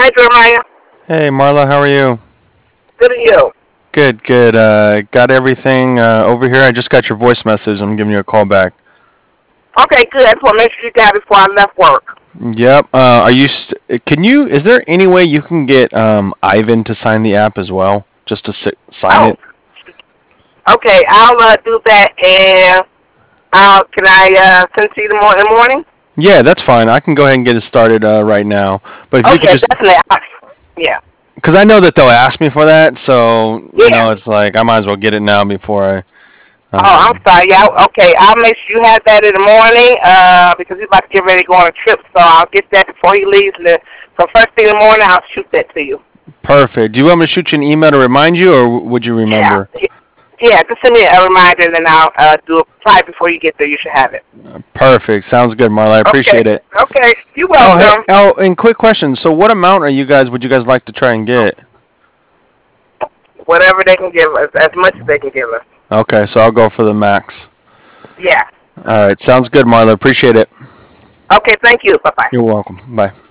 Hi, Jeremiah. Hey, Marla, how are you? Good to you. Good, good. Got everything over here. I just got your voice message. I'm giving you a call back. Okay, good. I just want to make sure you got it before I left work. Yep. Can you? Is there any way you can get Ivan to sign the app as well, just to sign Oh, it? okay. I'll do that, and can I send to you in the morning? Yeah, that's fine. I can go ahead and get it started right now. But if you could Okay, just, definitely. Yeah. because I know that they'll ask me for that, so Yeah. it's like I might as well get it now before I. Oh, I'm Um, sorry. Yeah. Okay. I'll make sure you have that in the morning. Because he's about to get ready to go on a trip, so I'll get that before he leaves. So first thing in the morning, I'll shoot that to you. Perfect. Do you want me to shoot you an email to remind you, or would you Yeah. remember? Yeah. Just send me a reminder, and then I'll do it right before you get there. You should have it. Perfect. Sounds good, Marla. I Okay. appreciate it. Okay. You're Oh, hey, welcome. oh, and quick question. So, what amount would you guys like to try and get? Whatever they can give us, as much as they can give us. Okay, so I'll go for the max. Yeah. All right, sounds good, Marla. Appreciate it. Okay, thank you. Bye-bye. You're welcome. Bye.